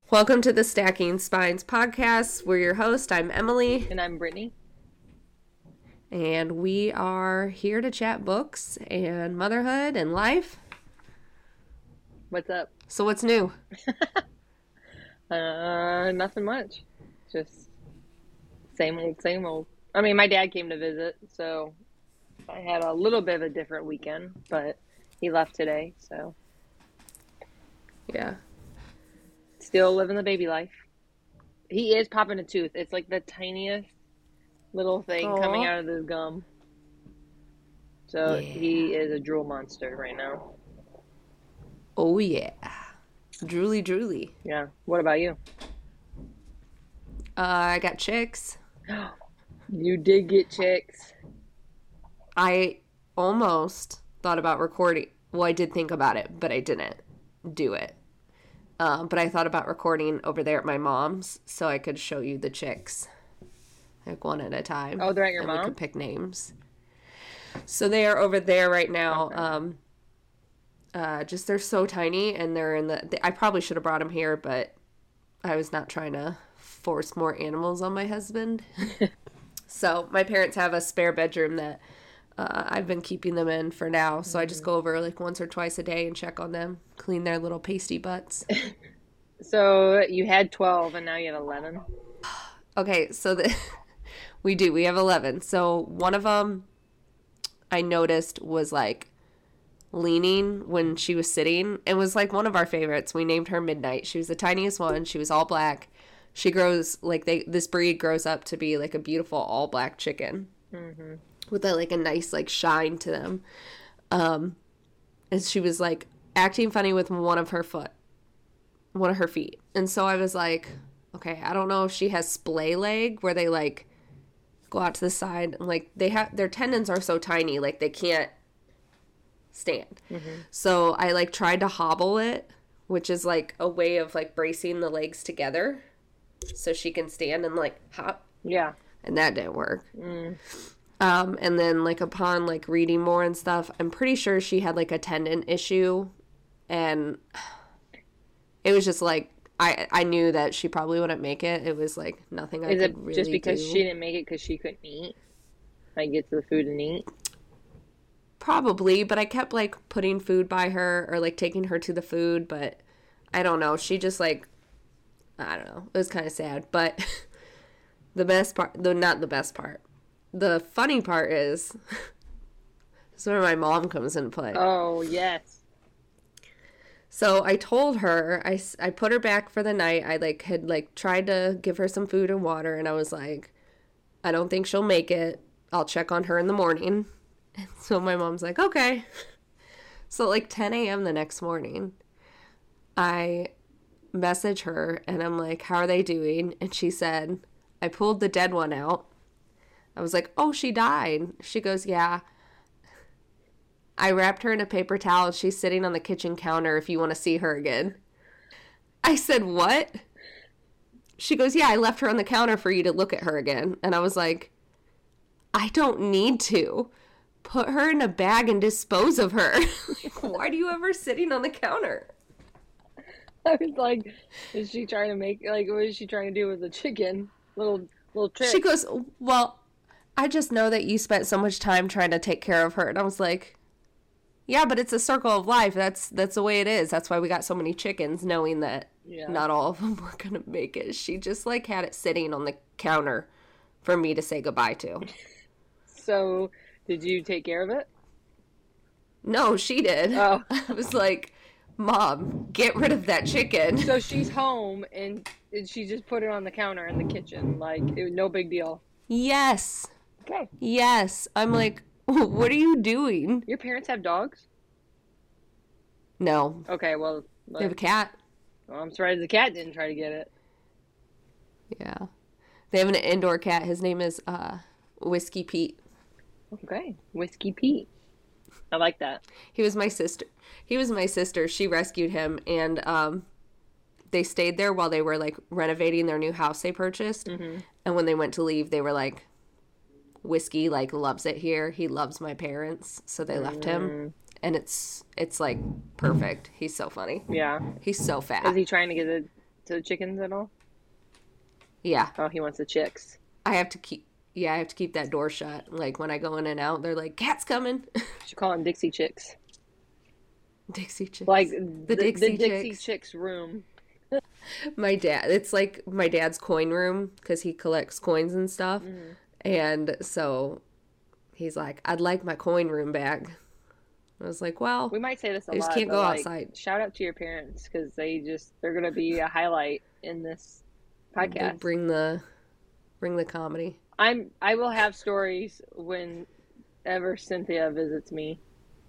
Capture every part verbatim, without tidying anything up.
Welcome to the Stacking Spines podcast. We're your host. I'm Emily. And I'm Brittany. And we are here to chat books and motherhood and life. What's up? So what's new? uh, nothing much. Just same old, same old. I mean, my dad came to visit, so I had a little bit of a different weekend, but he left today, so. Yeah. Still living the baby life. He is popping a tooth. It's like the tiniest little thing Aww. coming out of his gum. So Yeah. he is a drool monster right now. Oh, yeah. Drooly, drooly. Yeah. What about you? Uh, I got chicks. You did get chicks. I almost thought about recording. Well, I did think about it, but I didn't do it. Um, but I thought about recording over there at my mom's so I could show you the chicks, like one at a time. Oh, they're at your and mom? we could pick names. So they are over there right now. Okay. Um, uh, just they're so tiny, and they're in the. They, I probably should have brought them here, but I was not trying to force more animals on my husband. So my parents have a spare bedroom that uh, I've been keeping them in for now. So mm-hmm. I just go over like once or twice a day and check on them, clean their little pasty butts. So you had twelve and now you have eleven? Okay, so the, we do. We have eleven. So one of them I noticed was like leaning when she was sitting. It was like one of our favorites. We named her Midnight. She was the tiniest one. She was all black. She grows like they. This breed grows up to be like a beautiful all black chicken. Mm-hmm. With a, like a nice like shine to them. Um, and she was like acting funny with one of her foot, one of her feet. And so I was like, okay, I don't know if she has splay leg where they like go out to the side and like they have their tendons are so tiny, like they can't stand. Mm-hmm. So I like tried to hobble it, which is like a way of like bracing the legs together so she can stand and like hop. Yeah. And that didn't work. Mm. Um, and then like upon like reading more and stuff, I'm pretty sure she had like a tendon issue, and it was just like I I knew that she probably wouldn't make it. It was like nothing I Is could it really just because do. she didn't make it because she couldn't eat? Like get to the food and eat? Probably, but I kept like putting food by her or like taking her to the food, but I don't know. She just like I don't know. It was kind of sad, but the best part, though not the best part. The funny part is, this is where my mom comes into play. Oh, yes. So I told her, I, I put her back for the night. I like had like tried to give her some food and water, and I was like, I don't think she'll make it. I'll check on her in the morning. And so my mom's like, okay. So at like ten a.m. the next morning, I message her, and I'm like, how are they doing? And she said, I pulled the dead one out. I was like, oh, she died. She goes, yeah. I wrapped her in a paper towel. She's sitting on the kitchen counter if you want to see her again. I said, what? She goes, yeah, I left her on the counter for you to look at her again. And I was like, I don't need to. Put her in a bag and dispose of her. Like, why do you have her sitting on the counter? I was like, is she trying to make, like, what is she trying to do with the chicken? Little, little trick. She goes, well, I just know that you spent so much time trying to take care of her. And I was like, yeah, but it's a circle of life. That's that's the way it is. That's why we got so many chickens, knowing that yeah. not all of them were going to make it. She just, like, had it sitting on the counter for me to say goodbye to. So, did you take care of it? No, she did. Oh. I was like, Mom, get rid of that chicken. So she's home, and, and she just put it on the counter in the kitchen. Like, it, no big deal. Yes. Okay. Yes. I'm like, what are you doing? Your parents have dogs? No. Okay, well. Like, they have a cat. Well, I'm surprised the cat didn't try to get it. Yeah. They have an indoor cat. His name is uh, Whiskey Pete. Okay. Whiskey Pete. I like that. He was my sister. He was my sister. She rescued him, and um, they stayed there while they were, like, renovating their new house they purchased. Mm-hmm. And when they went to leave, they were like, Whiskey, like, loves it here. He loves my parents. So they left mm. him. And it's, it's like, perfect. He's so funny. Yeah. He's so fat. Is he trying to get a to chickens at all? Yeah. Oh, he wants the chicks. I have to keep, yeah, I have to keep that door shut. Like when I go in and out, they're like, cat's coming. Should call them Dixie chicks. Dixie chicks. Like the, the Dixie, the Dixie chicks. chicks room. My dad, it's like my dad's coin room because he collects coins and stuff. Mm. And so he's like, I'd like my coin room back. I was like, well, We might say this a they just lot. can't but, go like, outside. Shout out to your parents because they just they're gonna be a highlight in this They podcast. bring the bring the comedy. I'm I will have stories whenever Cynthia visits me.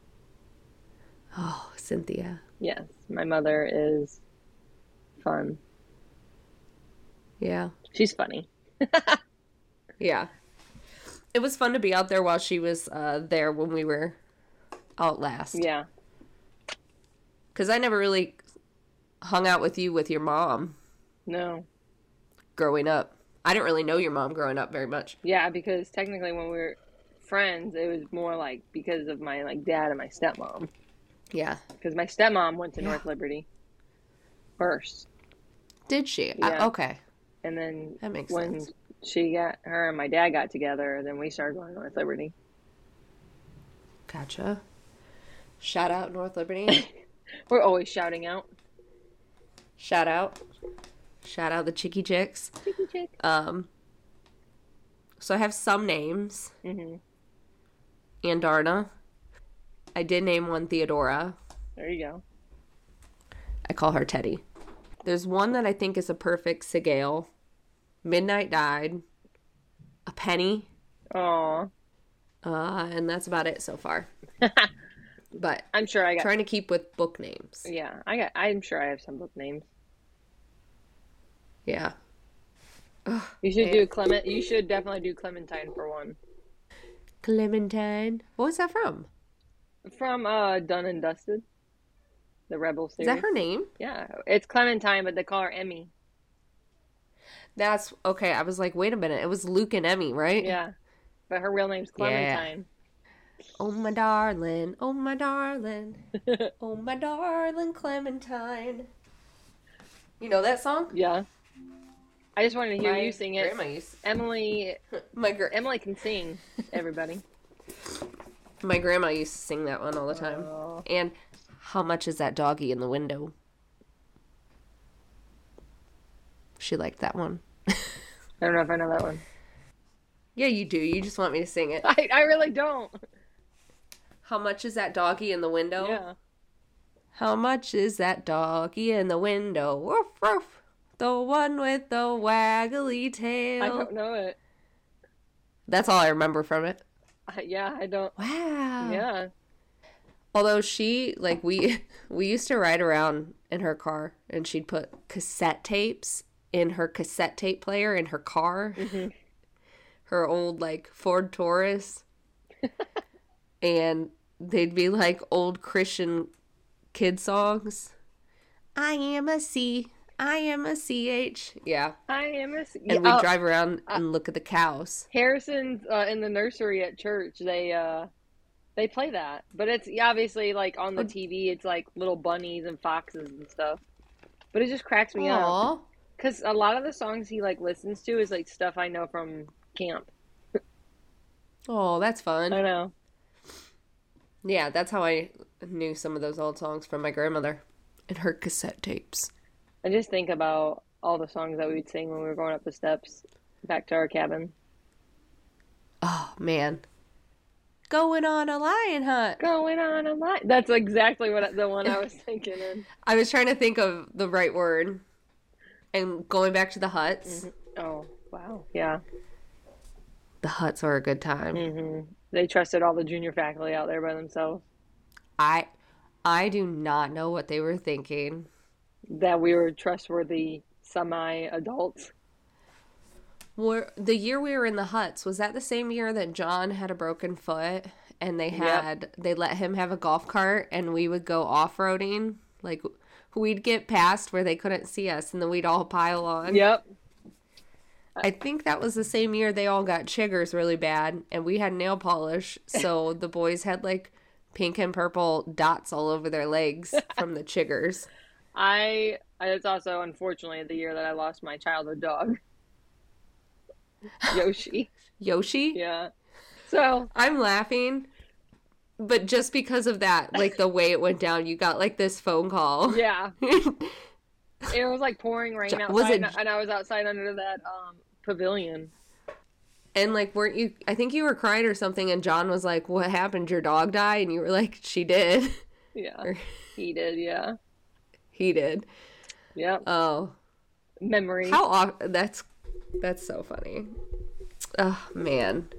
Oh, Cynthia. Yes, my mother is fun. Yeah. She's funny. Yeah. It was fun to be out there while she was uh, there when we were out last. Yeah. Because I never really hung out with you with your mom No. growing up. I didn't really know your mom growing up very much. Yeah, because technically when we were friends, it was more like because of my like dad and my stepmom. Yeah. Because my stepmom went to Yeah. North Liberty first, Did she? Yeah. Uh, okay. and then That makes when sense. she got her and my dad got together, then we started going to North Liberty. Gotcha. Shout out North Liberty. We're always shouting out. Shout out. Shout out the Chicky Chicks. Chicky chick. Um, so I have some names. hmm Andarna. I did name one Theodora. There you go. I call her Teddy. There's one that I think is a perfect Sigale. Midnight Died. A Penny. Aw. Uh, and that's about it so far. But I'm sure I got. trying to keep with book names. Yeah, I got. I'm sure I have some book names. Yeah. You should Yeah. do Clement. You should definitely do Clementine for one. Clementine. What was that from? From uh Done and Dusted, the Rebel Is series. that her name? Yeah, it's Clementine, but they call her Emmy. That's okay. I was like, wait a minute. It was Luke and Emmy, right? Yeah, but her real name's Clementine. Oh, my darling. Oh, my darling. Oh, my darling Clementine. You know that song? Yeah. I just wanted to hear My you sing it. grandma used- Emily, My, gr- Emily can sing. Everybody. my grandma used to sing that one all the time. Oh. And how much is that doggy in the window? She liked that one. I don't know if I know that one. Yeah, you do. You just want me to sing it. I, I really don't. How much is that doggy in the window? Yeah. How much is that doggy in the window? Woof, woof. The one with the waggly tail. I don't know it. That's all I remember from it. I, yeah, I don't. Wow. Yeah. Although she, like, we we used to ride around in her car and she'd put cassette tapes in her cassette tape player in her car. Mm-hmm. Her old, like, Ford Taurus. And they'd be, like, old Christian kid songs. I am a C. I am a C H. Yeah. I am a. And we'd oh, drive around and look at the cows. Harrison's uh, in the nursery at church. They uh, they play that, but it's yeah, obviously like on the T V. It's like little bunnies and foxes and stuff. But it just cracks me up Aw. because a lot of the songs he like listens to is like stuff I know from camp. Oh, that's fun. I know. Yeah, that's how I knew some of those old songs from my grandmother and her cassette tapes. I just think about all the songs that we would sing when we were going up the steps back to our cabin. Oh, man. Going on a lion hunt. Going on a lot. That's exactly what the one I was thinking in. I was trying to think of the right word. And going back to the huts. Mm-hmm. Oh, wow. Yeah. The huts are a good time. hmm They trusted all the junior faculty out there by themselves. I I do not know what they were thinking. That we were trustworthy semi-adults. Were the year we were in the huts, was that the same year that John had a broken foot and they Yep. had they let him have a golf cart and we would go off-roading? Like we'd get past where they couldn't see us and then we'd all pile on. Yep. I think that was the same year they all got chiggers really bad and we had nail polish, so the boys had like pink and purple dots all over their legs from the chiggers. I And it's also, unfortunately, the year that I lost my childhood dog, Yoshi. Yoshi? Yeah. So, I'm laughing, but just because of that, like the way it went down, you got like this phone call. yeah. It was like pouring rain outside, Was it, and I was outside under that um, pavilion. and like, weren't you, I think you were crying or something, and John was like, what happened? Your dog died? And you were like, she did. Yeah. Or, He did, yeah. he did. Yep. Oh. Memory. How off, that's, that's so funny. Oh, man.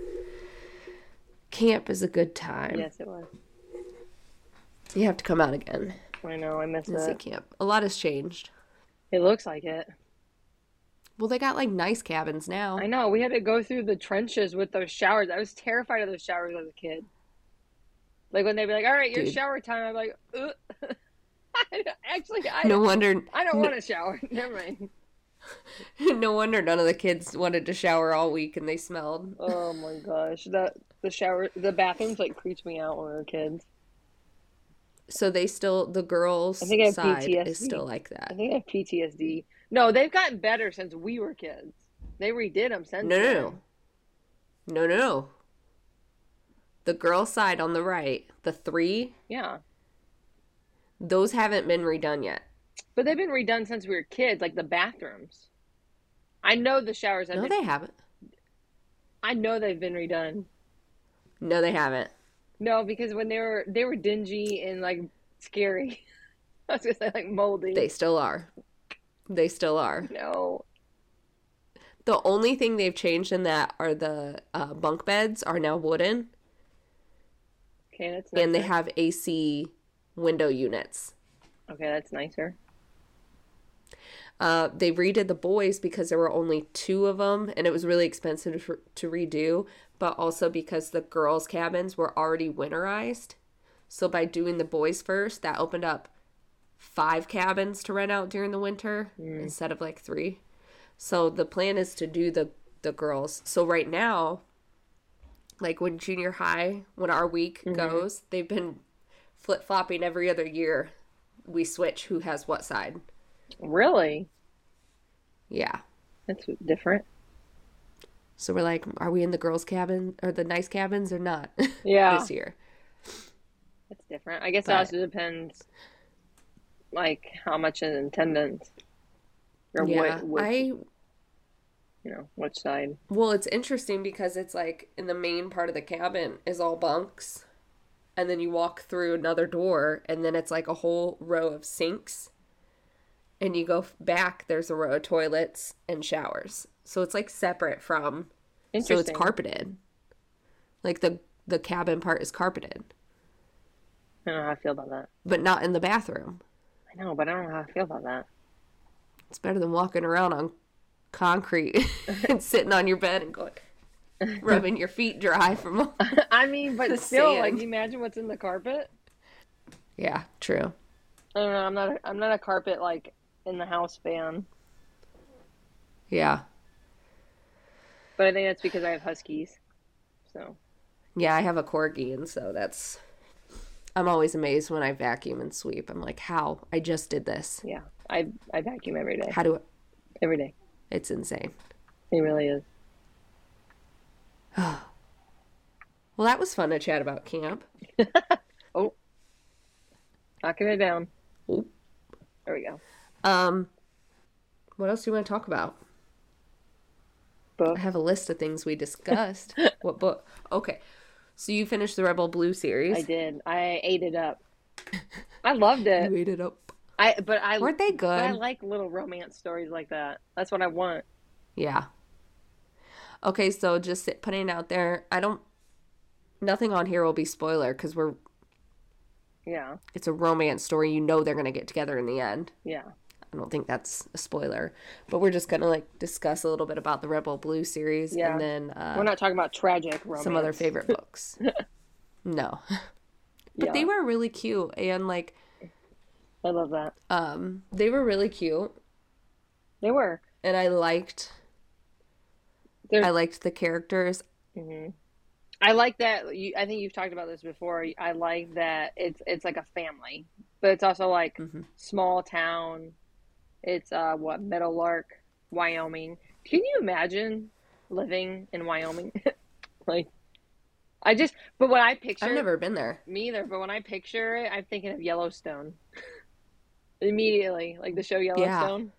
Camp is a good time. Yes, it was. You have to come out again I know, I miss and see it. camp. A lot has changed. It looks like it. Well, they got like nice cabins now. I know, we had to go through the trenches with those showers. I was terrified of those showers as a kid. Like when they'd be like, all right, your Dude. shower time. I'm like, ugh. Actually, I, No wonder. I don't want to shower. Never mind. No wonder none of the kids wanted to shower all week and they smelled. Oh my gosh. That the shower the bathrooms like creeped me out when we were kids. So they still, the girls' I think I have side P T S D. is still like I that. think I have P T S D. No, they've gotten better since we were kids. They redid them since No, no, then. no. No, no, no. The girls' side on the right, the three, Yeah. those haven't been redone yet. But they've been redone since we were kids, like the bathrooms. I know the showers have No, been they haven't. I know they've been redone. No, they haven't. No, because when they were they were dingy and like scary. I was gonna say like moldy. They still are. They still are. No. The only thing they've changed in that are the uh, bunk beds are now wooden, Okay, that's nicer. and they have A C window units. Okay, that's nicer. Uh, they redid the boys because there were only two of them, and it was really expensive to, to redo, but also because the girls' cabins were already winterized. So by doing the boys first, that opened up five cabins to rent out during the winter Mm. instead of like three. So the plan is to do the, the girls. So right now, like when junior high, when our week Mhm. goes, they've been flip-flopping every other year. We switch who has what side. Really? Yeah. That's different. So we're like, are we in the girls' cabin or the nice cabins or not Yeah. this year? That's different. I guess it But- also depends like how much in attendance. Or Yeah. what, what I you know, which side. well, it's interesting because it's like in the main part of the cabin is all bunks, and then you walk through another door, and then it's like a whole row of sinks, and you go back. There's a row of toilets and showers, so it's like separate from. So it's Interesting. carpeted. Like the the cabin part is carpeted, I don't know how I feel about that. but not in the bathroom. I know, but I don't know how I feel about that. It's better than walking around on concrete and sitting on your bed and going, rubbing your feet dry from all... I mean, but The still, sand. like, imagine what's in the carpet. Yeah, true. I don't know. I'm not. A, I'm not a carpet like in the house fan, Yeah. but I think that's because I have huskies. So Yeah, I have a corgi, and so that's... I'm always amazed when I vacuum and sweep. I'm like, how? I just did this. yeah, I I vacuum every day. How do I... Every day. It's insane. It really is. Well, that was fun to chat about camp. Oh, knocking it down. Oh. There we go. Um, what else do you want to talk about? Book. I have a list of things we discussed. What book? Okay. So you finished the Rebel Blue series. I did. I ate it up. I loved it. You ate it up. I but I Weren't they but I good? like little romance stories like that. That's what I want. Yeah. Okay, so just sit- putting it out there. I don't... Nothing on here will be spoiler because we're... Yeah. It's a romance story. You know they're going to get together in the end. Yeah. I don't think that's a spoiler. But we're just going to, like, discuss a little bit about the Rebel Blue series. Yeah. And then uh, We're not talking about tragic romance. some other favorite books. No. But Yeah. they were really cute. And, like, I love that. um, they were really cute. They were. And I liked... There's, I liked the characters. Mhm. I like that. You, I think you've talked about this before. I like that it's it's like a family, but it's also like Mhm. small town. It's uh what Meadowlark, Wyoming. Can you imagine living in Wyoming? Like I just, but when I I've picture never been there. me either, but when I picture it, I'm thinking of Yellowstone immediately, like the show Yeah. Yellowstone.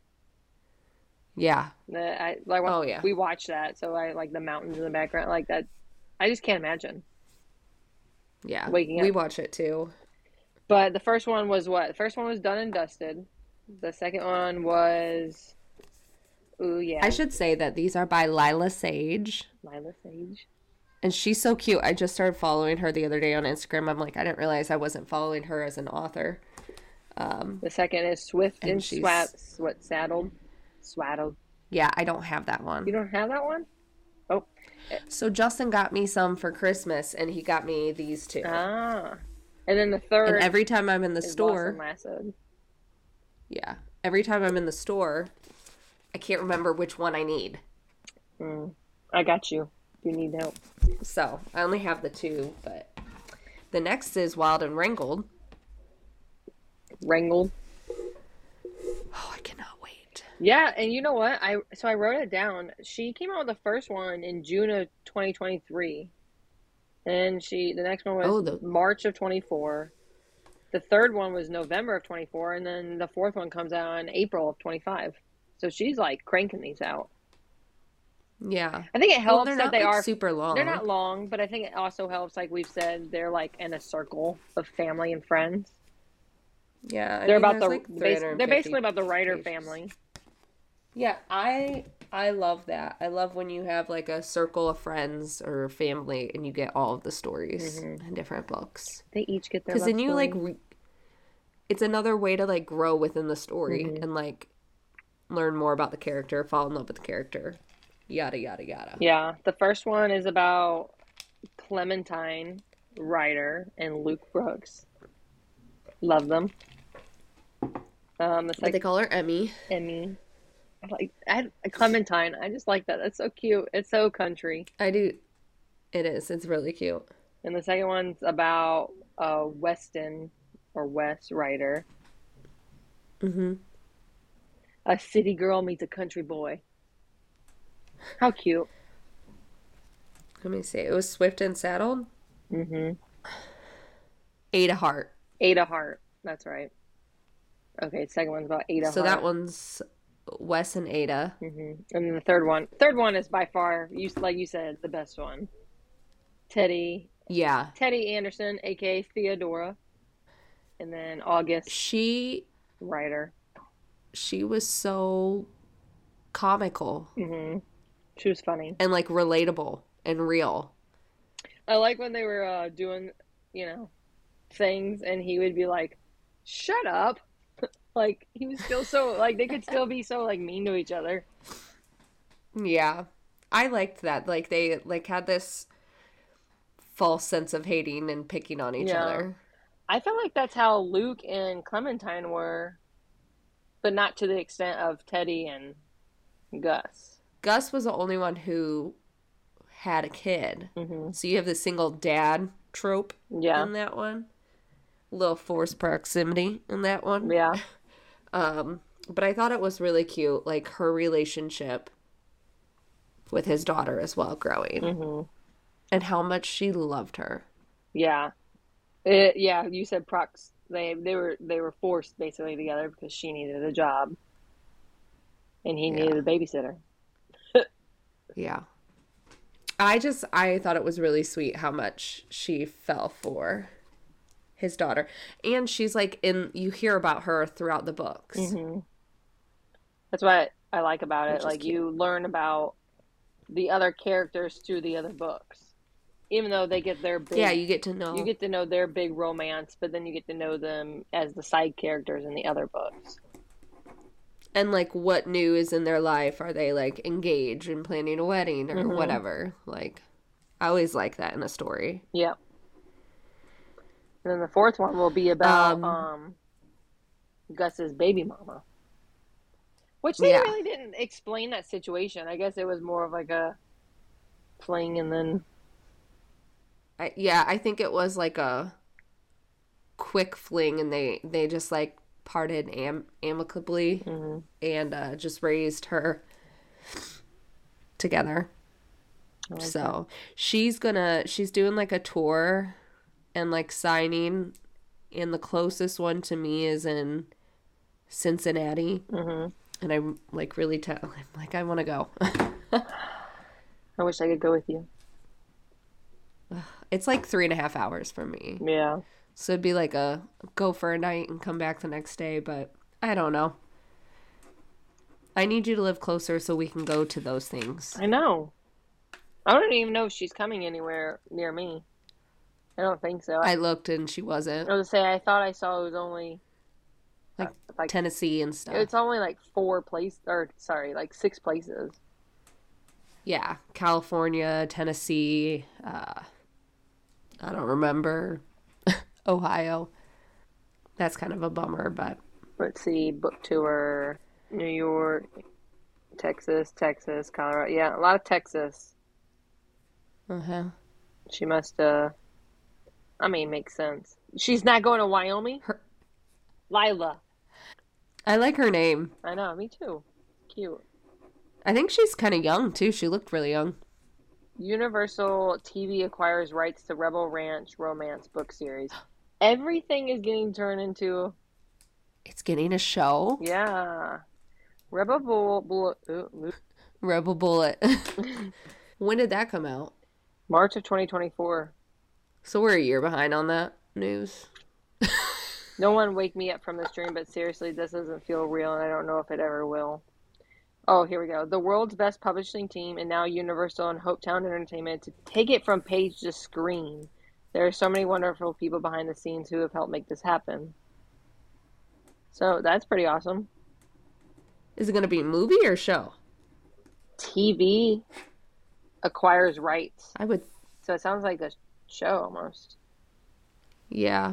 Yeah. The, I like Oh, yeah. we watched that, so I like the mountains in the background, like that. I just can't imagine Yeah. waking We up. watch it too. But the first one was what? The first one was Done and Dusted. The second one was, ooh I yeah, should say that these are by Lila Sage. Lila Sage. And she's so cute. I just started following her the other day on Instagram. I'm like, I didn't realize I wasn't following her as an author. Um, The second is Swift and and she's, Swat, what Saddled, Swaddled. yeah, I don't have that You one. don't have that one? Oh, So Justin got me some for Christmas, and he got me these two. ah. And then the And third every time I'm in the is Lost and store, Lassoed. yeah, every time I'm in the store, I can't remember which one I need. Mm, I got you. You need help. So I only have the two, but the next is Wild and Wrangled. Wrangled. Oh, I cannot wait. Yeah, and you know what? I so I wrote it down. She came out with the first one in June of twenty twenty-three. And she the next one Oh, was the March of twenty-four. The third one was November of twenty-four, and then the fourth one comes out in April of twenty-five. So she's like cranking these out. yeah. I think it Well, helps they're that not they like are super they're long. not long, but I think it also helps, like we've said, they're like in a circle of family and friends. Yeah, I They're mean, about there's the like base, they're basically three hundred fifty about the writer pages. family. Yeah, I I love that. I love when you have like a circle of friends or family and you get all of the stories Hmm. in different books. They each get their Because love then you like story. re- it's another way to like grow within the story Hmm. and like learn more about the character, fall in love with the character, yada yada yada. Yeah, the first one is about Clementine Ryder and Luke Brooks. Love them. Um, the But they second call her Emmy. Emmy, I like I, Clementine. I just like that. That's so cute. It's so country. I do. It is. It's really cute. And the second one's about uh Weston or Wes Ryder. Mm-hmm. A city girl meets a country boy. How cute. Let me see. It was Swift and Saddled. Mm-hmm. Ada Hart. Ada Hart. That's right. Okay, second one's about Ada So that Hart. one's Wes and Ada. Hmm. And then the third one, third one is by far, you like you said, the best one. Teddy, Yeah. Teddy Anderson, aka Theodora, and then August She Ryder. she was so comical Hmm. She was funny. and like relatable and real. I like when they were uh, doing, you know, things, and he would be like, "Shut up!" Like he was still so like they could still be so like mean to each other. Yeah. I liked that. Like they like had this false sense of hating and picking on each Yeah, other. I felt like that's how Luke and Clementine were, but not to the extent of Teddy and Gus. Gus was the only one who had a kid. Hmm. So you have the single dad trope Yeah, in that one. Little forced proximity in that one. yeah, Um, but I thought it was really cute, like her relationship with his daughter as well growing hmm and how much she loved her. yeah. It, yeah, you said prox. They they were they were forced basically together because she needed a job and he Yeah. needed a babysitter. Yeah. I just I thought it was really sweet how much she fell for his daughter. And she's like in you hear about her throughout the books, Hmm. That's what I like about it. which is Like cute. you learn about the other characters through the other books, even though they get their Yeah, big. you get to You know. get to know their big romance, but then you get to know them as the side characters in the other books. And like what new is in their life? Are they like engaged and planning a wedding or Hmm. whatever? Like I always like that in a story. Yeah. And then the fourth one will be about Um um Gus's baby mama, which they yeah. really didn't explain that situation. I guess it was more of like a fling and then I, yeah, I think it was like a quick fling and they they just like parted am- amicably Mm-hmm. and uh, just raised her together. I like So she's gonna, she's doing like a tour and like signing, and the closest one to me is in Cincinnati. that. Mm-hmm. And I'm like really, t- I'm like, I want to go. I wish I could go with you. It's like three and a half hours from me. Yeah. So it'd be like a go for a night and come back the next day, but I don't know. I need you to live closer so we can go to those things. I know. I don't even know if she's coming anywhere near me. I don't think so. I looked and she wasn't. I was to say, I thought I saw it was only Like, uh, like Tennessee and stuff. it's only like four places, or sorry, like six places. Yeah, California, Tennessee, uh, I don't remember, Ohio. That's kind of a bummer, but Let's see, book tour, New York, Texas, Texas, Colorado. Yeah, a lot of Texas. uh-huh. She must, uh, I mean, makes sense. She's not going to Wyoming? Her- Lila. I like her name. I know, me too. Cute. I think she's kind of young, too. She looked really young. Universal T V acquires rights to Rebel Ranch romance book series. Everything is getting turned into, It's getting a show. yeah. Rebel Bull, Bull ooh, Rebel Bullet. When did that come out? March of twenty twenty-four. So we're a year behind on that news. No one wake me up from this dream, but seriously, this doesn't feel real, and I don't know if it ever will. Oh, here we go. The world's best publishing team, and now Universal and Hopetown Entertainment, to take it from page to screen. There are so many wonderful people behind the scenes who have helped make this happen. So that's pretty awesome. Is it going to be a movie or show? T V acquires rights. I would, So it sounds like a show almost. yeah,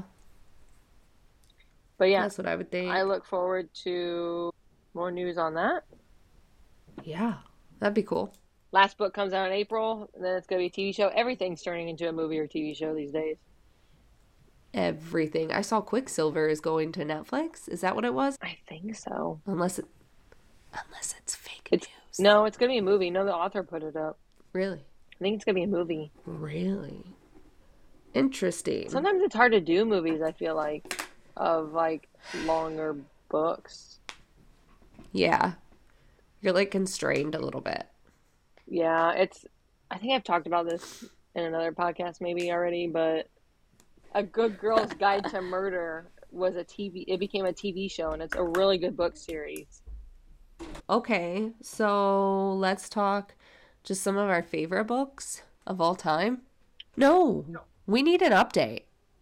But yeah, that's what I would think. I look forward to more news on that. Yeah, that'd be cool. Last book comes out in April, and then it's going to be a T V show. Everything's turning into a movie or T V show these days. Everything. I saw Quicksilver is going to Netflix. Is that what it was? I think so. Unless it, unless it's fake It's news. No, it's going to be a movie. No, the author put it up. Really? I think it's going to be a movie. Really? Interesting. Sometimes it's hard to do movies, I feel like, of like longer books. Yeah. You're like constrained a little bit. Yeah, it's, I think I've talked about this in another podcast maybe already, but A Good Girl's Guide to Murder was a T V, it became a T V show, and it's a really good book series. Okay, so let's talk just some of our favorite books of all time. No, we need an update.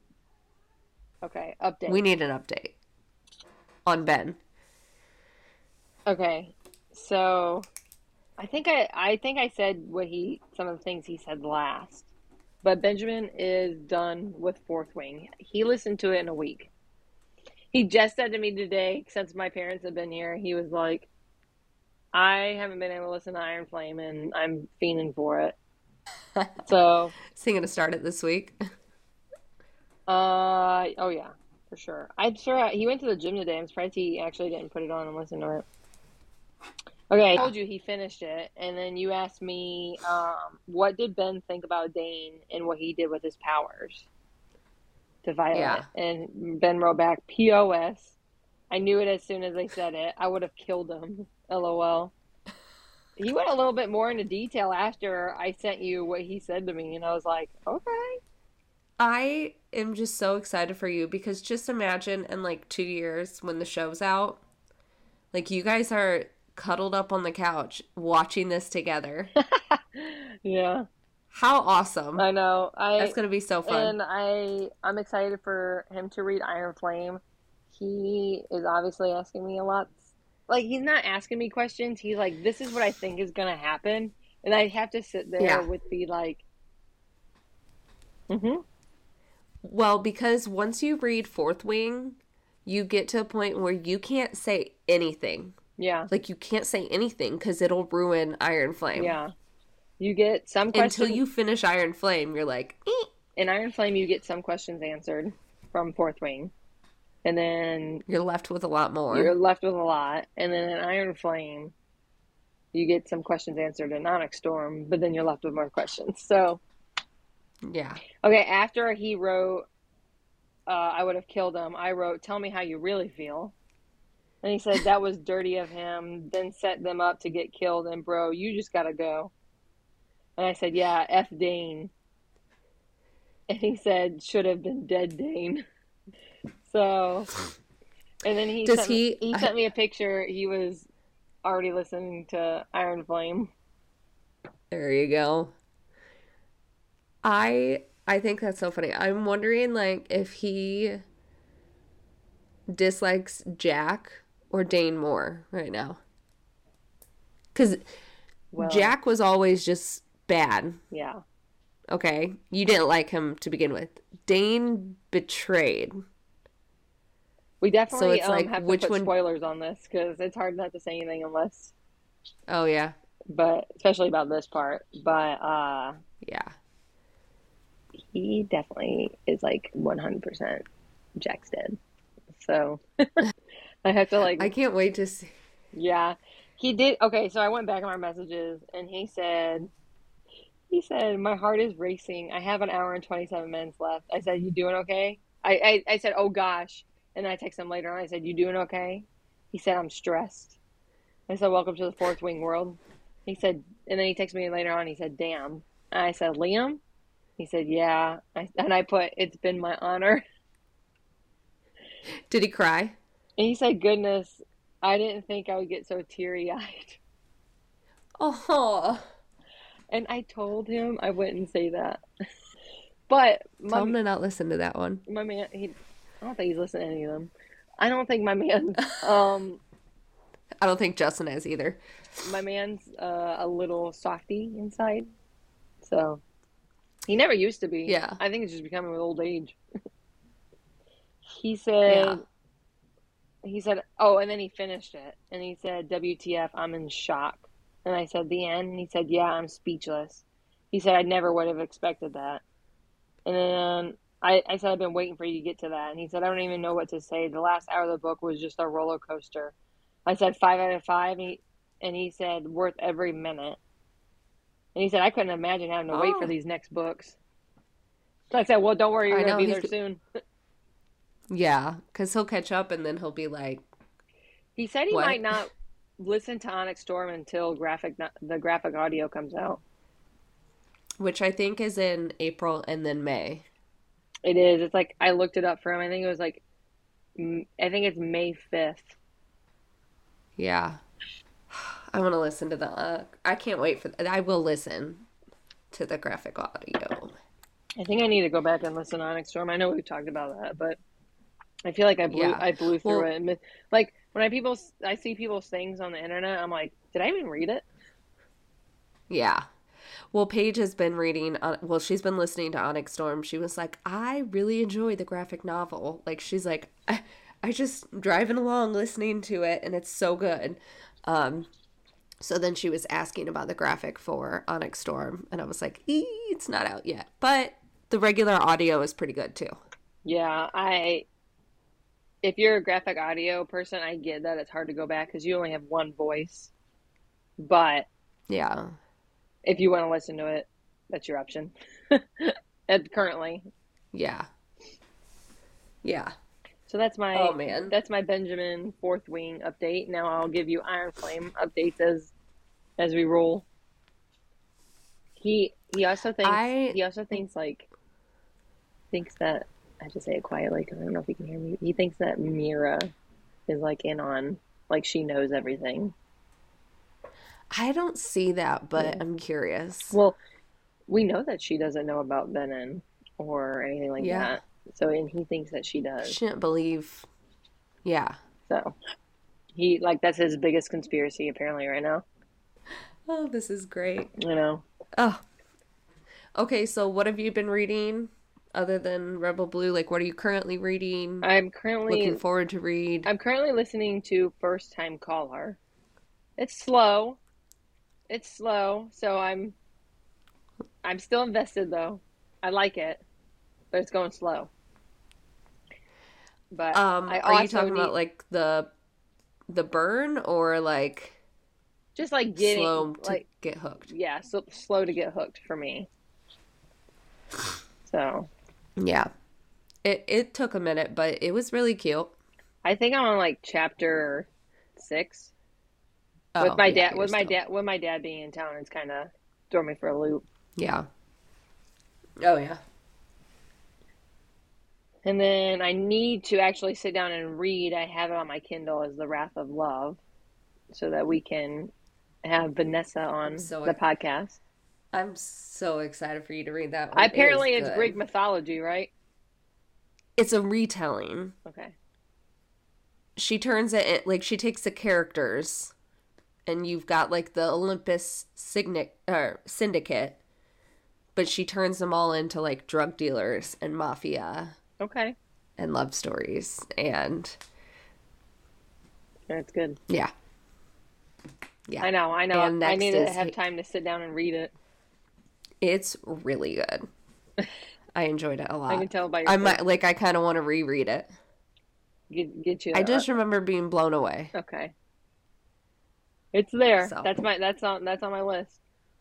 Okay, update. We need an update on Ben. Okay, so I think I I think I said what he some of the things he said last, but Benjamin is done with Fourth Wing. He listened to it in a week. He just said to me today, since my parents have been here, he was like, "I haven't been able to listen to Iron Flame, and I'm fiending for it." So, Is he gonna start it this week? uh, oh yeah, for sure. I'm sure he went to the gym today. I'm surprised he actually didn't put it on and listen to it. Okay, I told you he finished it, and then you asked me, um, what did Ben think about Dane and what he did with his powers to Violet? Yeah. And Ben wrote back, P O S. I knew it as soon as they said it. I would have killed him. LOL. He went a little bit more into detail after I sent you what he said to me, and I was like, okay. I am just so excited for you because just imagine in like two years when the show's out, like you guys are cuddled up on the couch watching this together. Yeah. How awesome. I know. I That's going to be so fun. And I, I'm excited for him to read Iron Flame. He is obviously asking me a lot. Like, he's not asking me questions. He's like, this is what I think is going to happen. And I have to sit there Yeah. with the, like, mm-hmm. Well, because once you read Fourth Wing, you get to a point where you can't say anything. Yeah. Like, you can't say anything because it'll ruin Iron Flame. Yeah. You get some questions. Until you finish Iron Flame, you're like, eh. In Iron Flame, you get some questions answered from Fourth Wing. And then You're left with a lot you're more. left with a lot. And then in Iron Flame, you get some questions answered in Onyx Storm, but then you're left with more questions. So, Yeah. okay, after he wrote, uh, I would have killed him, I wrote, tell me how you really feel. And he said, that was dirty of him, then set them up to get killed. And bro, you just gotta go. And I said, yeah, F Dane. And he said, should have been dead Dane. So, and then he Does sent me, he he I, sent me a picture. He was already listening to Iron Flame. there you go. I I think that's so funny. I'm wondering like if he dislikes Jack or Dane more right now. Cuz Well, Jack was always just bad. yeah. Okay? You didn't like him to begin with. Dane betrayed. We So definitely it's um like have to which put one. spoilers on this because it's hard not to say anything unless, Oh yeah. but especially about this part. But uh, Yeah. he definitely is like one hundred percent Jack's dead. So I have to like, I can't wait to see. yeah, he did. Okay, so I went back on our messages and he said, he said, my heart is racing. I have an hour and twenty-seven minutes left. I said, you doing okay? I, I, I said, oh gosh. And I texted him later on. I said, you doing okay? He said, I'm stressed. I said, welcome to the fourth wing world. He said, and then he texted me later on. He said, damn. And I said, Liam? He said, yeah. I, and I put, it's been my honor. Did he cry? And he said, goodness, I didn't think I would get so teary eyed. Oh. And I told him I wouldn't say that. But Tell him my to not listen to that one. my man, he, I don't think he's listening to any of them. I don't think my man, um, I don't think Justin has either. my man's uh, a little softy inside. So he never used to be. Yeah. I think it's just becoming with old age. He Yeah. said, he said, oh, and then he finished it. And he said, W T F, I'm in shock. And I said, the end? And he said, yeah, I'm speechless. He said, I never would have expected that. And then I, I said, I've been waiting for you to get to that. And he said, I don't even know what to say. The last hour of the book was just a roller coaster. I said, five out of five. And he, and he said, worth every minute. And he said, I couldn't imagine having to wait for Oh. these next books. So I said, well, don't worry, you're I going to know be he's there soon. yeah, because he'll catch up and then he'll be like, He said he might what? not listen to Onyx Storm until graphic the graphic audio comes out. Which I think is in April and then May. It is. It's like I looked it up for him. I think it was like m- I think it's May fifth. Yeah. I want to listen to the. Uh, I can't wait for that. I will listen to the graphic audio. I think I need to go back and listen to Onyx Storm. I know we've talked about that, but I feel like I blew Yeah. I blew through Well, it. And like when I people I see people's things on the internet, I'm like, did I even read it? yeah. Well, Paige has been reading, uh, well, she's been listening to Onyx Storm. She was like, I really enjoy the graphic novel. Like, she's like, I, I just driving along listening to it, and it's so good. Um, so then she was asking about the graphic for Onyx Storm, and I was like, ee, it's not out yet. But the regular audio is pretty good, too. Yeah, I if you're a graphic audio person, I get that it's hard to go back because you only have one voice. But Yeah. if you want to listen to it, that's your option. At currently. Yeah. Yeah. So that's my Oh, man. that's my Benjamin Fourth Wing update. Now I'll give you Iron Flame updates as as we roll. He he also thinks I, he also thinks like thinks that I have to say it quietly because I don't know if he can hear me. He thinks that Mira is like in on like she knows everything. I don't see that, but Yeah. I'm curious. Well, we know that she doesn't know about Venom or anything like Yeah. that. So and he thinks that she does. Shouldn't believe. Yeah. So he like that's his biggest conspiracy apparently right now. Oh, this is great. You know. Oh, okay. So, what have you been reading other than Rebel Blue? Like, what are you currently reading? I'm Looking currently forward to read? I'm currently listening to First Time Caller. It's slow. It's slow, so I'm I'm still invested though. I like it, but it's going slow. But Um, I are you also talking need about like the the burn or like just like getting slow to like get hooked? yeah, so slow to get hooked for me. So Yeah. It it took a minute, but it was really cute. I think I'm on like chapter six with Oh, my yeah, dad. you're With my still. dad, with my dad being in town, it's kind of throw me for a loop. Yeah. Oh, yeah. And then I need to actually sit down and read. I have it on my Kindle as The Wrath of Love, so that we can have Vanessa I'm on so the podcast. I'm so excited for you to read that one. It is Apparently, it's Greek good. mythology, right? It's a retelling. Okay. She turns it like she takes the characters and you've got like the Olympus Signic or syndicate, but she turns them all into like drug dealers and mafia Okay. and love stories and That's good. yeah. Yeah. I know. I know. And I next need to is have time to sit down and read it. it's really good. I enjoyed it a I can lot. tell by your I face. might like I kind of want to reread it. Get get you. I Uh, just remember being blown away. okay. It's there. So, That's my. That's on. That's on my list.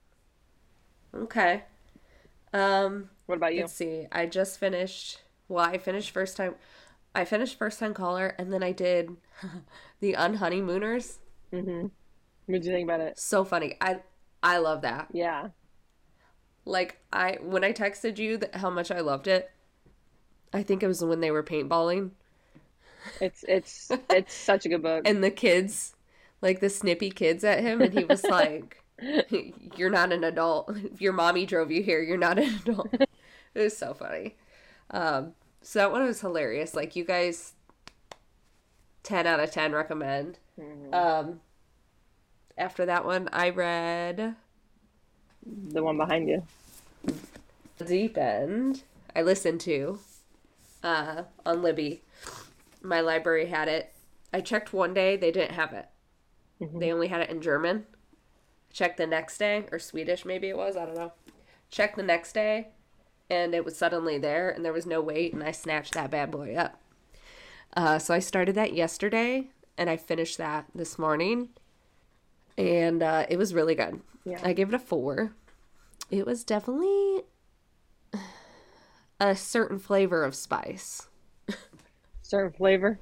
okay. Um, What about you? let's see. I just finished. Well, I finished first time. I finished first time caller, and then I did the Unhoneymooners. Mm-hmm. What did you think about it? So funny. I I love that. Yeah. Like I when I texted you that how much I loved it. I think it was when they were paintballing It's it's it's such a good book. and the kids, like the snippy kids at him, and he was like, "You're not an adult. If your mommy drove you here, you're not an adult." It was so funny. Um, so that one was hilarious. Like you guys, ten out of ten recommend. Mhm. Um, after that one, I read The one behind you. Deep End. I listened to uh, on Libby. My library had it. I checked one day, they didn't have it. Mhm. They only had it in German. Checked the next day, or Swedish maybe it was, I don't know. Checked the next day, and it was suddenly there, and there was no wait, and I snatched that bad boy up. Uh, so I started that yesterday, and I finished that this morning, and uh, it was really good. Yeah. I gave it a four. It was definitely a certain flavor of spice. Certain flavor.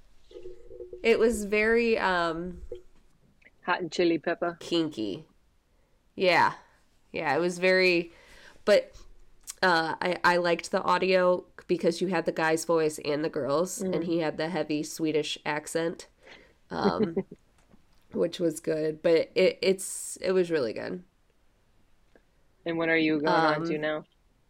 It was very um Hot and chili pepper. kinky. Yeah. Yeah, it was very but uh I I liked the audio because you had the guy's voice and the girls and he had the heavy Swedish accent. Um which was good, but it it's it was really good. And what are you going on to Um, now?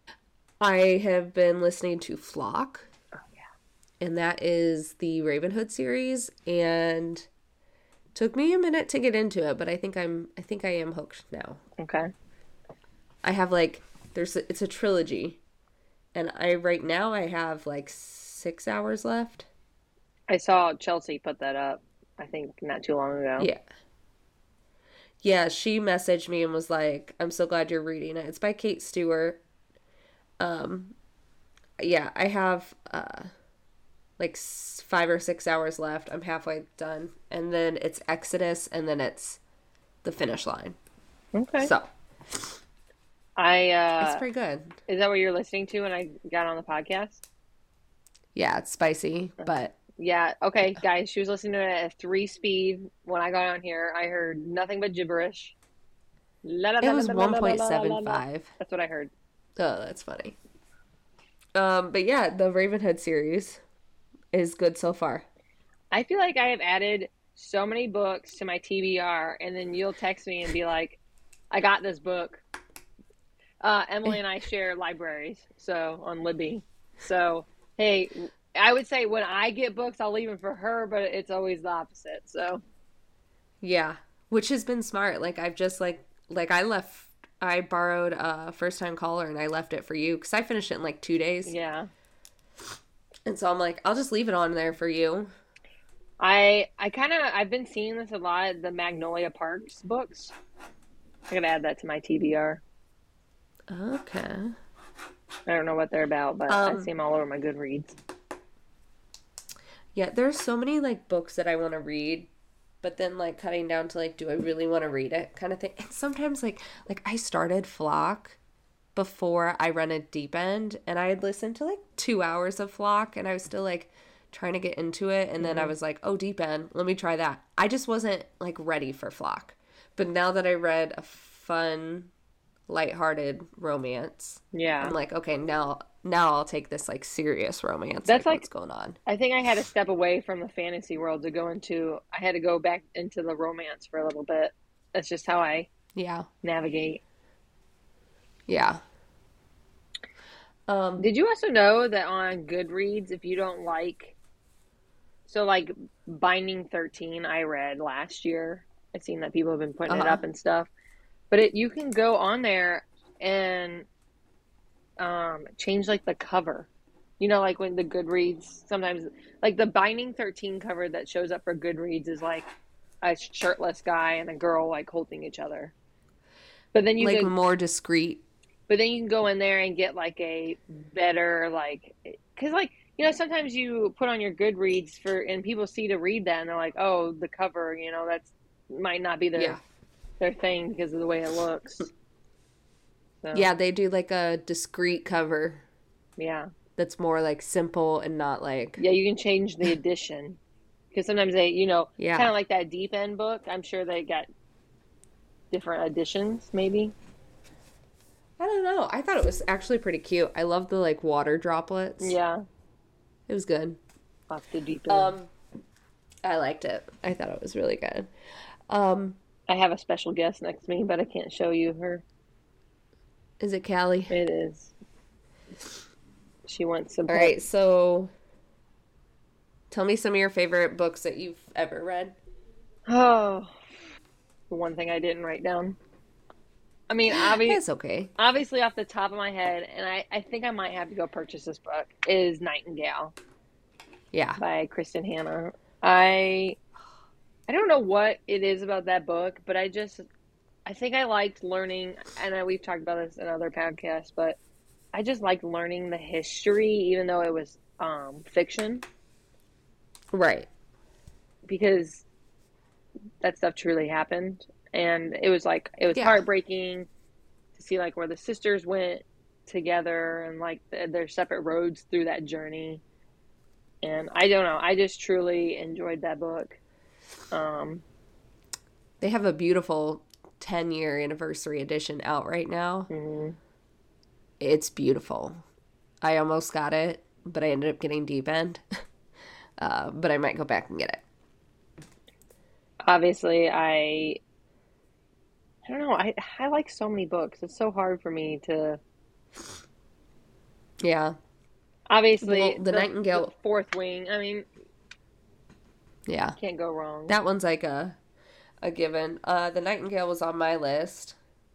I have been listening to Flock, Oh yeah. and that is the Ravenhood series, and took me a minute to get into it, but I think I'm I think I am hooked now. Okay. I have like there's a, it's a trilogy, and I right now I have like six hours left. I saw Chelsea put that up. I think not too long ago. Yeah. Yeah, she messaged me and was like, "I'm so glad you're reading it." It's by Kate Stewart. Um, yeah, I have uh like s- five or six hours left. I'm halfway done, and then it's Exodus, and then it's the finish line. Okay. So I it's uh pretty good. is that what you're listening to when I got on the podcast? Yeah, it's spicy, but Yeah, okay, guys, she was listening to it at three speed. When I got on here, I heard nothing but gibberish. La, la, it la, was la, la, la, la, la, la, la. one point seven five. That's what I heard. Oh, that's funny. Um, but yeah, the Ravenhood series is good so far. I feel like I have added so many books to my T B R, and then you'll text me and be like, I got this book. Uh, Emily and I share libraries, so on Libby. So, hey, I would say when I get books, I'll leave them for her, but it's always the opposite. So, Yeah, which has been smart. Like I've just like like I left I borrowed a first time caller and I left it for you because I finished it in like two days. yeah. And so I'm like, I'll just leave it on there for you. I I kind of I've been seeing this a lot, the Magnolia Parks books. I gotta add that to my T B R. Okay. I don't know what they're about, but I Um, see them all over my Goodreads. Yeah, there's so many like books that I want to read, but then like cutting down to like, do I really want to read it kind of thing. And sometimes like like I started Flock before I rented Deep End, and I had listened to like two hours of Flock, and I was still like trying to get into it, and then I Mm-hmm. was like, oh, Deep End, let me try that. I just wasn't like ready for Flock. But now that I read a fun, lighthearted romance, Yeah. I'm like, okay, now now I'll take this like serious romance, That's like like what's going on. I think I had to step away from the fantasy world to go into I had to go back into the romance for a little bit. That's just how I Yeah. navigate. Yeah. Um, Did you also know that on Goodreads, if you don't like, so like Binding thirteen, I read last year. I've seen that people have been putting it uh-huh. up and stuff, but it you can go on there and um, change like the cover. You know, like when the Goodreads sometimes, like the Binding thirteen cover that shows up for Goodreads is like a shirtless guy and a girl like holding each other. But then you Like could more discreet. But then you can go in there and get like a better like because like you know sometimes you put on your Goodreads for and people see to read that and they're like, oh, the cover, you know, that's might not be their Yeah. their thing because of the way it looks. So Yeah, they do like a discreet cover yeah, that's more like simple and not like, yeah, you can change the edition because sometimes they you know kind yeah. of like that Deep End book. I'm sure they got different editions maybe. I don't know. I thought it was actually pretty cute. I love the like water droplets. Yeah, It was good. off the Deep End. Um, I liked it. I thought it was really good. Um, I have a special guest next to me, but I can't show you her. is it Callie? It is. She wants some All pet. right, so tell me some of your favorite books that you've ever read. Oh, the one thing I didn't write down. I mean, obvi- That's okay. obviously off the top of my head, and I, I think I might have to go purchase this book, is Nightingale Yeah. by Kristen Hanna. I I don't know what it is about that book, but I just I think I liked learning, and I, we've talked about this in other podcasts, but I just liked learning the history, even though it was um, fiction, Right. because that stuff truly happened, and it was like it was Yeah. heartbreaking to see like where the sisters went together and like th- their separate roads through that journey. And I don't know, I just truly enjoyed that book. Um, They have a beautiful ten year anniversary edition out right now. mhm. It's beautiful. I almost got it, but I ended up getting Deep End. uh, but I might go back and get it. Obviously, I I don't know. I I like so many books. It's so hard for me to. Yeah. Well, Obviously, The the, the Nightingale, Fourth Wing. I mean, yeah. can't go wrong. That one's like a a given. Uh, The Nightingale was on my list,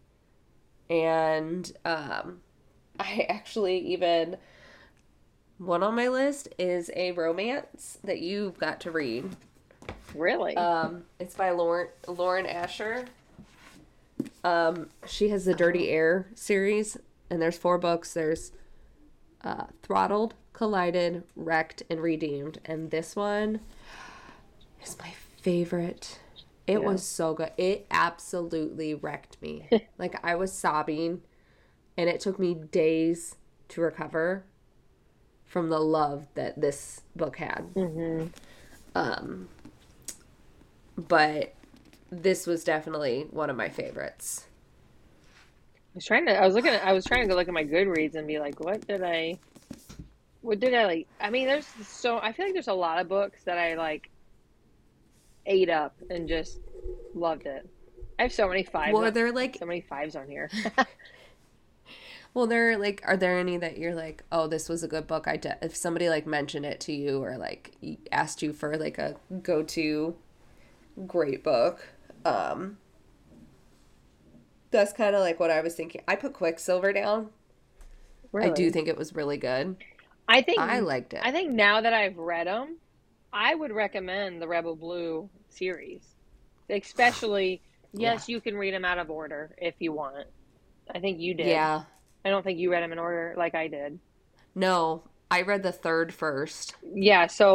and um, I actually even one on my list is a romance that you've got to read. Really? Um, it's by Lauren Lauren Asher. Um, she has the Dirty Oh, Air series, and there's four books. There's uh, Throttled, Collided, Wrecked, and Redeemed, and this one is my favorite. It yeah. was so good. It absolutely wrecked me. Like I was sobbing, and it took me days to recover from the love that this book had. hmm Um, but this was definitely one of my favorites. I was trying to. I was looking. At, I was trying to go look at my Goodreads and be like, what did I? What did I like? I mean, there's so. I feel like there's a lot of books that I like ate up and just loved it. I have so many fives. Well, are On, there like, so many fives on here. well, there like, are there any that you're like, oh, this was a good book? I de- if somebody like mentioned it to you or like asked you for like a go-to great book, um, that's kind of like what I was thinking. I put Quicksilver down. I do Really? think it was really good. I I think. liked it. I think now that I've read them, I would recommend the Rebel Blue series, especially. Yeah. Yes, you can read them out of order if you want. I think you did. Yeah. I don't think you read them in order like I did. No, I read the third first. Yeah, so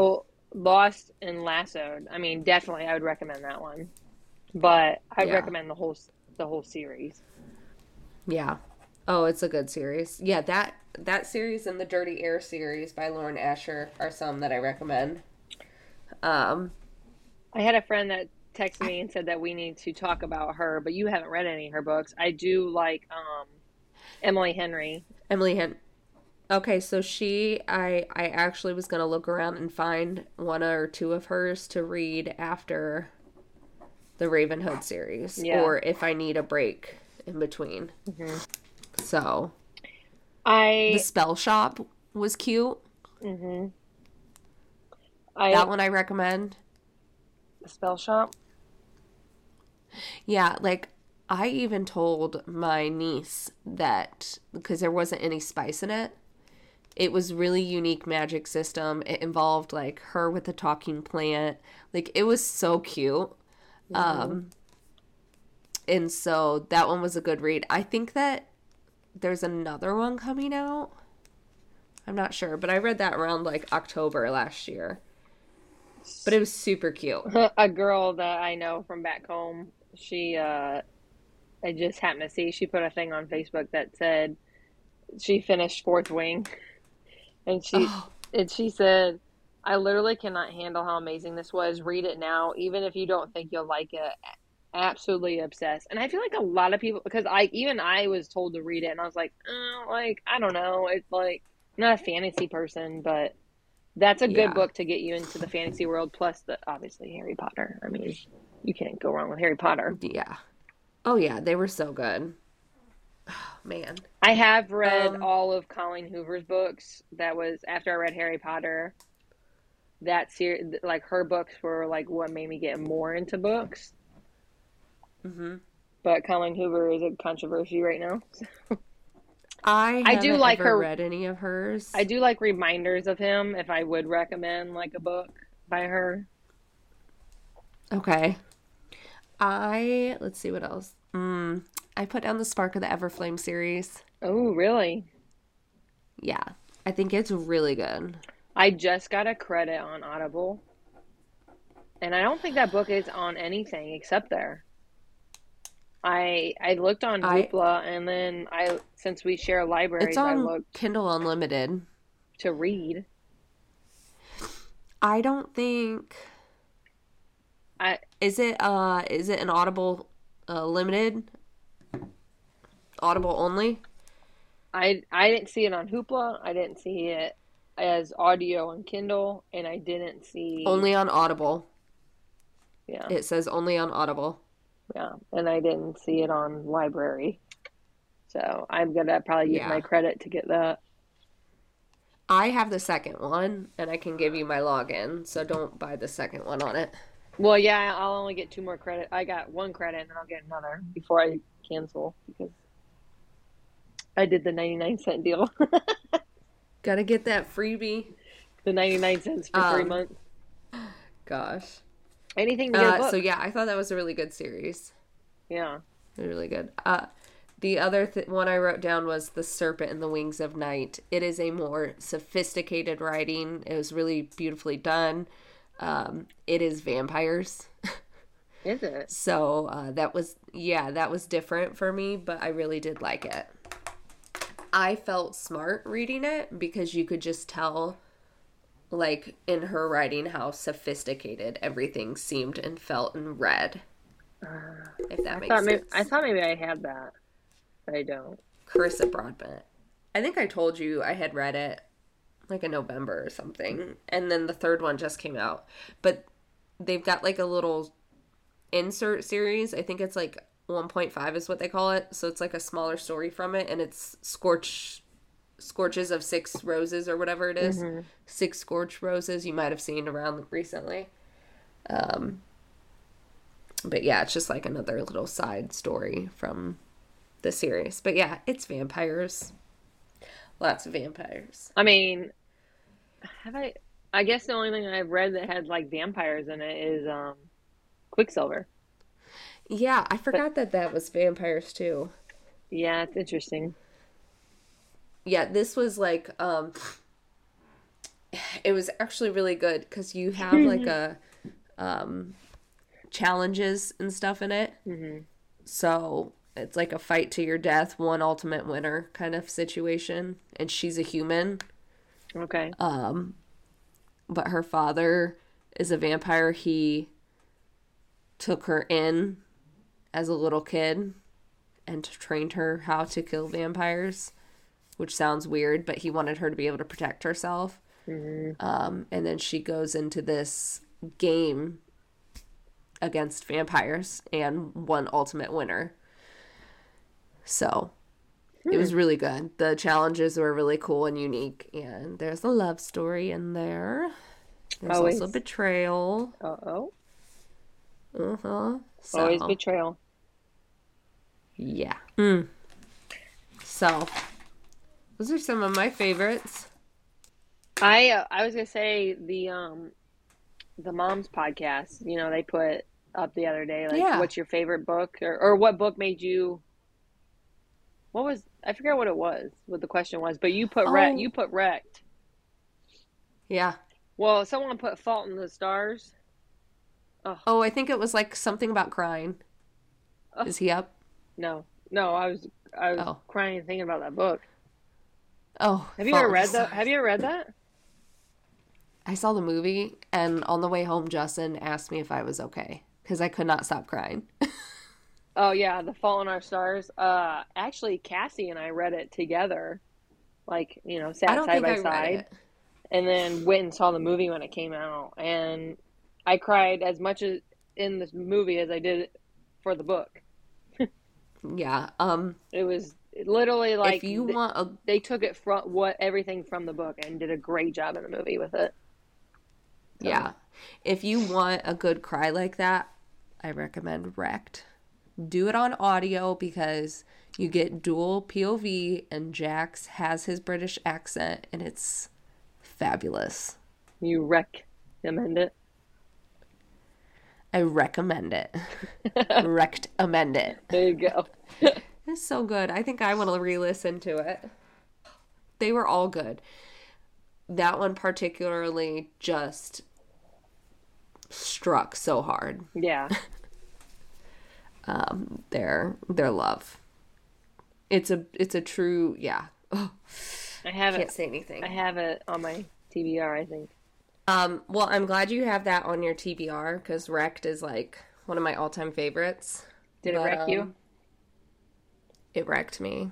Lost and Lassoed. I mean, definitely, I would recommend that one. But I'd Yeah. recommend the whole the whole series. Yeah. Oh, it's a good series. Yeah, that that series and the Dirty Air series by Lauren Asher are some that I recommend. Um, I had a friend that texted I, me and said that we need to talk about her, but you haven't read any of her books. I do like um, Emily Henry. Emily Hent. Okay, so she, I, I actually was gonna look around and find one or two of hers to read after the Ravenhood series, Yeah. or if I need a break in between. hmm So the I Spell Shop was cute. hmm That I one I recommend. the Spell Shop. Yeah, like I even told my niece that because there wasn't any spice in it. It was really unique magic system. It involved like her with the talking plant. Like it was so cute. hmm Um and so that one was a good read. I think that there's another one coming out. I'm not sure, but I read that around like October last year. But it was super cute. A girl that I know from back home, she uh I just happened to see she put a thing on Facebook that said she finished Fourth Wing and she Oh, and she said, I literally cannot handle how amazing this was. Read it now, even if you don't think you'll like it. Absolutely obsessed. And I feel like a lot of people, because I even I was told to read it, and I was like, oh, like I don't know. It's like I'm not a fantasy person, but that's a good yeah. book to get you into the fantasy world. Plus, the obviously Harry Potter. I mean, you can't go wrong with Harry Potter. Yeah. Oh yeah, they were so good. Oh, man. I have read Um all of Colleen Hoover's books. That was after I read Harry Potter. That series, like her books, were like what made me get more into books. mhm. But Colleen Hoover is a controversy right now. I I do haven't like ever her. read any of I hers. do like reminders of him. If I would recommend like a book by her. Okay. I let's see what else. Mm, I put down the Spark of the Everflame series. Oh, really? Yeah. I think it's really good. I just got a credit on Audible, and I don't think that book is on anything except there. I I looked on I Hoopla, and then I since we share It's libraries, I on looked Kindle Unlimited. to read. I don't think I is it uh is it an Audible uh limited? Audible only? I I didn't see it on Hoopla. I didn't see it as audio on Kindle, and I didn't see Only on Audible. yeah, It says only on Audible. yeah, and I didn't see it on library. So I'm gonna probably use my Yeah. credit to get that. I have the second one and I can give you my login, so don't buy the second one on it. Well, yeah, I'll only get two more credit. I got one credit, and then I'll get another before I cancel because I did the ninety-nine cent deal. Gotta get that freebie. The ninety-nine cents for three Um, months. gosh. Anything to get a Uh, so book. yeah, I thought that was a really good series. Yeah. It was really good. Uh, the other th- one I wrote down was The Serpent and the Wings of Night. It is a more sophisticated writing. It was really beautifully done. Um, it is vampires. Is it? So uh, that was, yeah, that was different for me, but I really did like it. I felt smart reading it because you could just tell, like, in her writing, how sophisticated everything seemed and felt and read, Uh, if that I makes thought maybe I sense. thought maybe I had that, but I don't. Carissa Broadbent. I think I told you I had read it like in November or something. And then the third one just came out. But they've got like a little insert series. I think it's like one point five is what they call it. So it's like a smaller story from it. And it's Scorch Scorches of Six Roses or whatever it is. hmm Six Scorch Roses you might have seen around recently. Um, but yeah, it's just like another little side story from the series. But yeah, it's vampires. Lots of vampires. I mean, have I? I guess the only thing I've read that had like vampires in it is um Quicksilver. Yeah, I But forgot that that was vampires too. yeah, it's interesting. Yeah, this was like um it was actually really good because you have like a um, challenges and stuff in it. Mm-hmm. So it's like a fight to your death, one ultimate winner kind of situation. And she's a human. Okay. Um, but her father is a vampire. He took her in as a little kid and trained her how to kill vampires, which sounds weird, but he wanted her to be able to protect herself. Mm-hmm. Um, and then she goes into this game against vampires and one ultimate winner. So hmm. it was really good. The challenges were really cool and unique, and there's a love story in there. There's Always. also betrayal. Uh-oh. Uh-huh. So, Always betrayal. Yeah. Mm. So, those are some of my favorites. I uh, I was gonna say the um the Moms podcast. You know, they put up the other day like, yeah. what's your favorite book, or or what book made you? What was I forget what it was, what the question was, but you put oh. Wrecked. You put Wrecked. Yeah. Well, someone put Fault in the Stars. Oh, oh I think it was like something about crying. Oh. Is he up? No, no, I was I was oh. crying thinking about that book. Oh, have you ever read that? Have you ever read that? I saw the movie, and on the way home, Justin asked me if I was okay because I could not stop crying. Oh yeah, The Fault in Our Stars. Uh, actually, Cassie and I read it together, like you know, sat side by side, and then went and saw the movie when it came out, and I cried as much as in this movie as I did for the book. Yeah, um, it was literally like if you th- want a... they took it from what everything from the book and did a great job in the movie with it. So. Yeah, if you want a good cry like that, I recommend Wrecked. Do it on audio because you get dual P O V and Jax has his British accent and it's fabulous. You recommend it? I recommend it. Wrecked amend it. There you go. It's so good. I think I want to re-listen to it. They were all good. That one particularly just struck so hard. Yeah. um, their their love. It's a it's a true yeah. Oh, I have can't it. say anything. I have it on my T B R, I think. Um, well, I'm glad you have that on your T B R because Wrecked is like one of my all-time favorites. Did it but, wreck um, you? It wrecked me.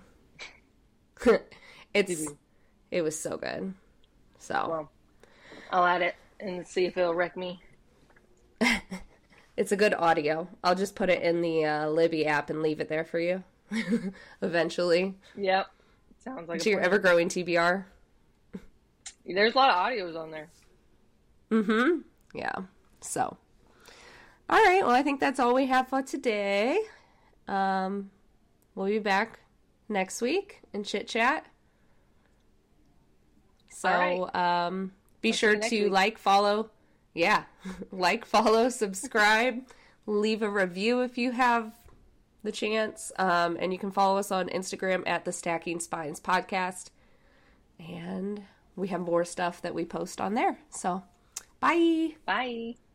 It's it was so good. So well, I'll add it and see if it'll wreck me. It's a good audio. I'll just put it in the uh, Libby app and leave it there for you. Eventually. Yep. Sounds like to your ever-growing T B R. There's a lot of audios on there. Mm-hmm. Yeah. So. All right. Well, I think that's all we have for today. Um, we'll be back next week and chit chat. So, right. um, be I'll sure to week. like, follow. Yeah. Like, follow, subscribe, leave a review if you have the chance. Um, and you can follow us on Instagram at the Stacking Spines Podcast. And we have more stuff that we post on there. So, bye. Bye.